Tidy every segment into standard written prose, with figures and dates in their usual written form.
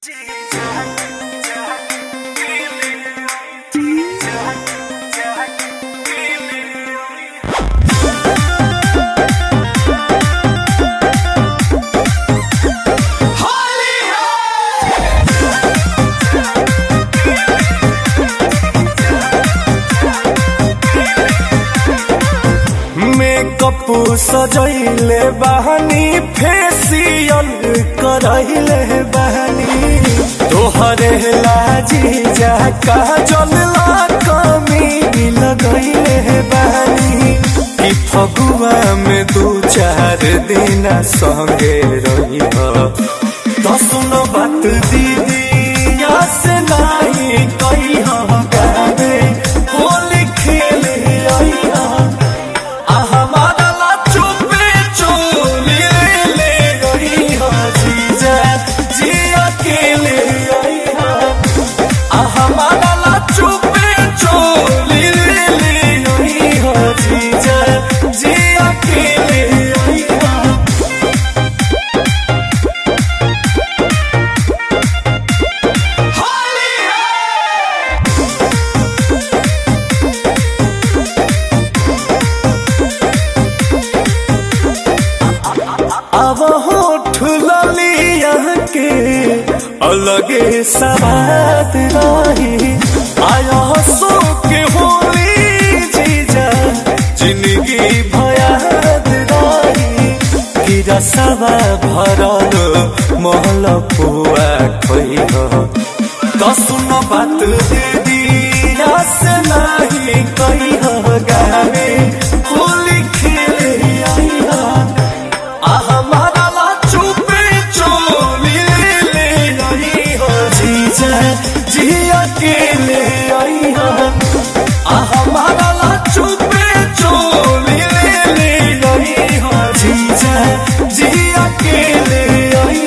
makeup सजैले बहनी facial करैले बहनी तोहरे लाजी जा काजल ला कमी लगैले बहनी कि फगुआ में 2-4 दिन संगे रही तो सुनो बात दीदी से नहीं कही गावे होली खेले अब होठ ललिया के अलगे सवाद रही आया सो के होली जीजा जिंदगी भयाद रही गिरा सवा भरल महल पुआ खोई तो सुनो बात दीदी से नहीं कही गावे होली खेले जिया के ले आई हमारा ला चुपे चोली ले आई जीजा जिया के ले आई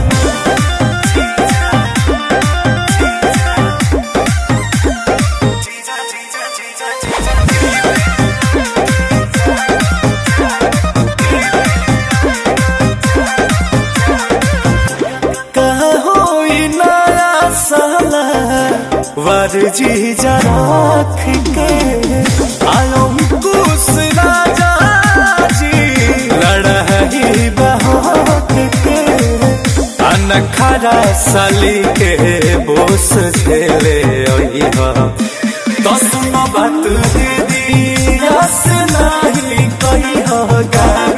वर जी राख के आयो कुस राजा जी लड़ही बहाक के अनखरा साली के बोस झेले तो सुनो बात दीदी से नहीं कही गावे